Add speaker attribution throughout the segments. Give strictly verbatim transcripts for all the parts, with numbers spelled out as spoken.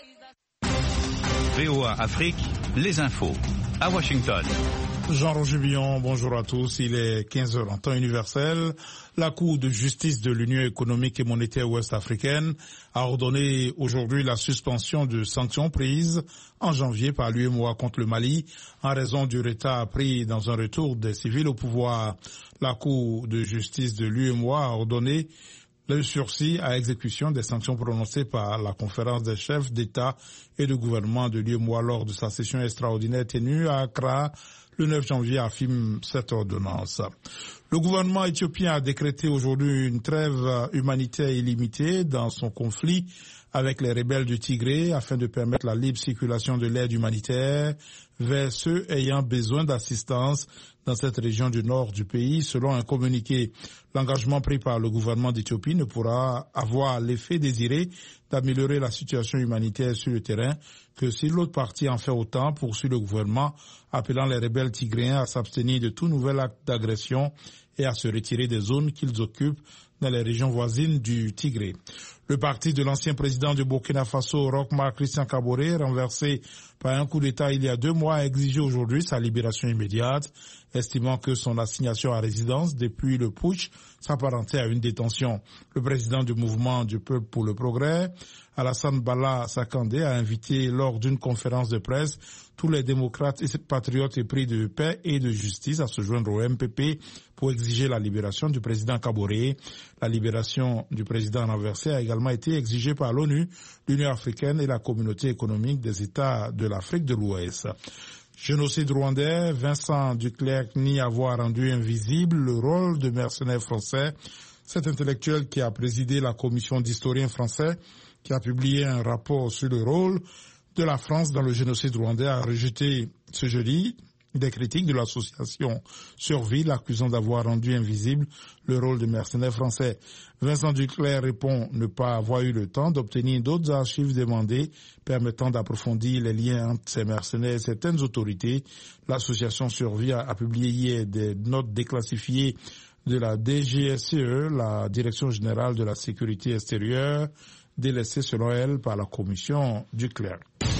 Speaker 1: V O A Afrique, les infos. À Washington.
Speaker 2: Jean-Roger Billon, bonjour à tous. Il est quinze heures en temps universel. La Cour de justice de l'Union économique et monétaire ouest-africaine a ordonné aujourd'hui la suspension de sanctions prises en janvier par l'U E M O A contre le Mali en raison du retard pris dans un retour des civils au pouvoir. La Cour de justice de l'U E M O A a ordonné le sursis à exécution des sanctions prononcées par la conférence des chefs d'État et de gouvernement de l'U E M O A lors de sa session extraordinaire tenue à Accra le neuf janvier, affirme cette ordonnance. Le gouvernement éthiopien a décrété aujourd'hui une trêve humanitaire illimitée dans son conflit avec les rebelles du Tigré afin de permettre la libre circulation de l'aide humanitaire vers ceux ayant besoin d'assistance dans cette région du nord du pays. Selon un communiqué, l'engagement pris par le gouvernement d'Éthiopie ne pourra avoir l'effet désiré d'améliorer la situation humanitaire sur le terrain que si l'autre partie en fait autant, poursuit le gouvernement, appelant les rebelles tigréens à s'abstenir de tout nouvel acte d'agression et à se retirer des zones qu'ils occupent dans les régions voisines du Tigré. Le parti de l'ancien président du Burkina Faso, Roch Marc Christian Kaboré, renversé par un coup d'État il y a deux mois, a exigé aujourd'hui sa libération immédiate, estimant que son assignation à résidence depuis le putsch s'apparentait à une détention. Le président du mouvement du peuple pour le progrès, Alassane Bala Sakandé, a invité lors d'une conférence de presse tous les démocrates et patriotes épris de paix et de justice à se joindre au M P P pour exiger la libération du président Kaboré. La libération du président renversé a également été exigée par l'ONU, l'Union africaine et la communauté économique des États de l'Afrique de l'Ouest. Génocide rwandais, Vincent Duclercq nie avoir rendu invisible le rôle de mercenaires français. Cet intellectuel qui a présidé la commission d'historiens français, qui a publié un rapport sur le rôle de la France dans le génocide rwandais, a rejeté ce jeudi des critiques de l'association Survie, l'accusant d'avoir rendu invisible le rôle de mercenaires français. Vincent Duclercq répond ne pas avoir eu le temps d'obtenir d'autres archives demandées permettant d'approfondir les liens entre ces mercenaires et certaines autorités. L'association Survie a, a publié hier des notes déclassifiées de la D G S C E, la Direction générale de la sécurité extérieure, délaissée selon elle par la commission Duclercq.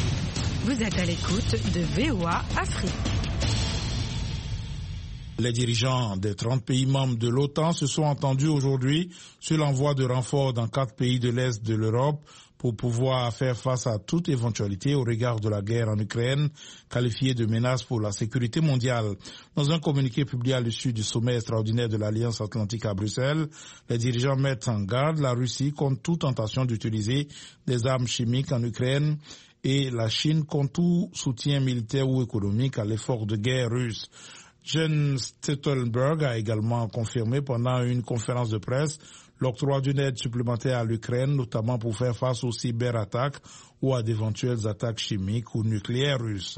Speaker 3: Vous êtes à l'écoute de V O A Afrique.
Speaker 2: Les dirigeants des trente pays membres de l'OTAN se sont entendus aujourd'hui sur l'envoi de renforts dans quatre pays de l'Est de l'Europe pour pouvoir faire face à toute éventualité au regard de la guerre en Ukraine, qualifiée de menace pour la sécurité mondiale. Dans un communiqué publié à l'issue du sommet extraordinaire de l'Alliance Atlantique à Bruxelles, les dirigeants mettent en garde la Russie contre toute tentation d'utiliser des armes chimiques en Ukraine et la Chine contre tout soutien militaire ou économique à l'effort de guerre russe. Jens Stoltenberg a également confirmé pendant une conférence de presse l'octroi d'une aide supplémentaire à l'Ukraine, notamment pour faire face aux cyberattaques ou à d'éventuelles attaques chimiques ou nucléaires russes.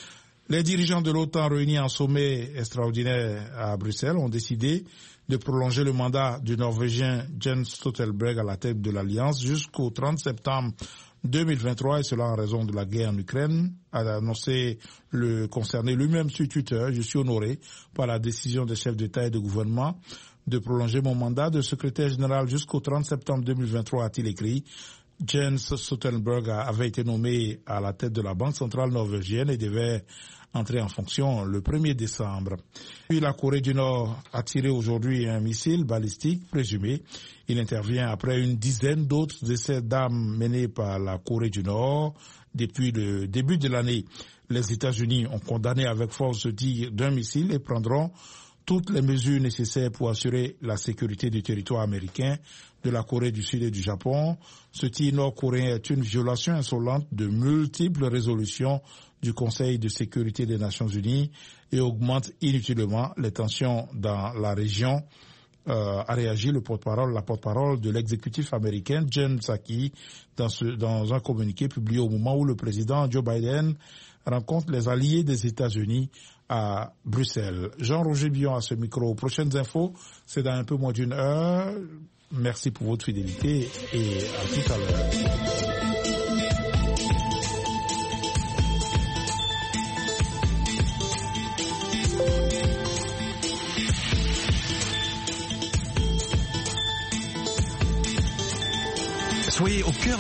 Speaker 2: Les dirigeants de l'OTAN réunis en sommet extraordinaire à Bruxelles ont décidé de prolonger le mandat du Norvégien Jens Stoltenberg à la tête de l'Alliance jusqu'au trente septembre deux mille vingt-trois, et cela en raison de la guerre en Ukraine, a annoncé le concerné lui-même sur Twitter. Je suis honoré par la décision des chefs d'État et de gouvernement de prolonger mon mandat de secrétaire général jusqu'au trente septembre deux mille vingt-trois, a-t-il écrit. Jens Stoltenberg avait été nommé à la tête de la Banque centrale norvégienne et devait entrer en fonction le premier décembre. Puis la Corée du Nord a tiré aujourd'hui un missile balistique présumé. Il intervient après une dizaine d'autres essais d'armes menés par la Corée du Nord depuis le début de l'année. Les États-Unis ont condamné avec force ce tir d'un missile et prendront toutes les mesures nécessaires pour assurer la sécurité du territoire américain, de la Corée du Sud et du Japon. Ce tir nord-coréen est une violation insolente de multiples résolutions du Conseil de sécurité des Nations Unies et augmente inutilement les tensions dans la région, euh, a réagi le porte-parole, la porte-parole de l'exécutif américain, Jen Psaki, dans, ce, dans un communiqué publié au moment où le président Joe Biden rencontre les alliés des États-Unis à Bruxelles. Jean-Roger Billon à ce micro. Prochaines infos, c'est dans un peu moins d'une heure. Merci pour votre fidélité et à tout à l'heure.